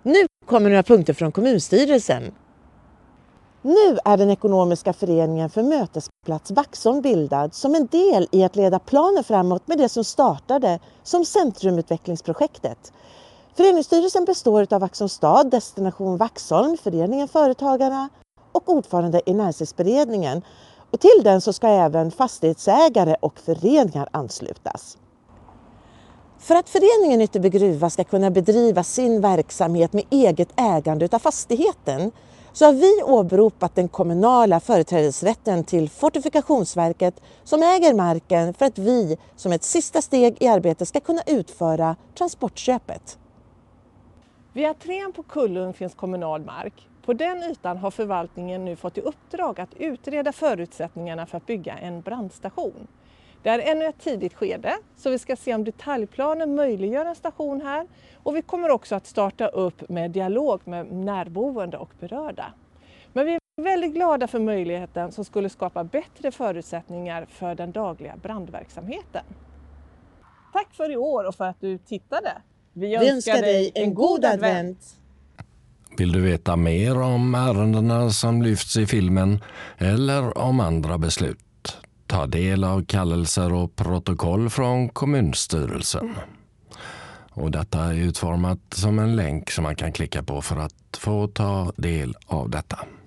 Nu kommer några punkter från kommunstyrelsen. Nu är den ekonomiska föreningen för mötesplats Vaxholm bildad som en del i att leda planen framåt med det som startade som centrumutvecklingsprojektet. Föreningsstyrelsen består av Vaxholms stad, Destination Vaxholm, föreningen Företagarna och ordförande i näringslivsberedningen. Och till den så ska även fastighetsägare och föreningar anslutas. För att föreningen Ytterby gruva ska kunna bedriva sin verksamhet med eget ägande av fastigheten så har vi åberopat den kommunala företrädesrätten till Fortifikationsverket som äger marken för att vi som ett sista steg i arbetet ska kunna utföra transportköpet. Vid entrén på Kullung finns kommunal mark. På den ytan har förvaltningen nu fått i uppdrag att utreda förutsättningarna för att bygga en brandstation. Det är ännu ett tidigt skede så vi ska se om detaljplanen möjliggör en station här och vi kommer också att starta upp med dialog med närboende och berörda. Men vi är väldigt glada för möjligheten som skulle skapa bättre förutsättningar för den dagliga brandverksamheten. Tack för i år och för att du tittade. Vi önskar dig en god advent! Vill du veta mer om ärendena som lyfts i filmen eller om andra beslut? Ta del av kallelser och protokoll från kommunstyrelsen. Och detta är utformat som en länk som man kan klicka på för att få ta del av detta.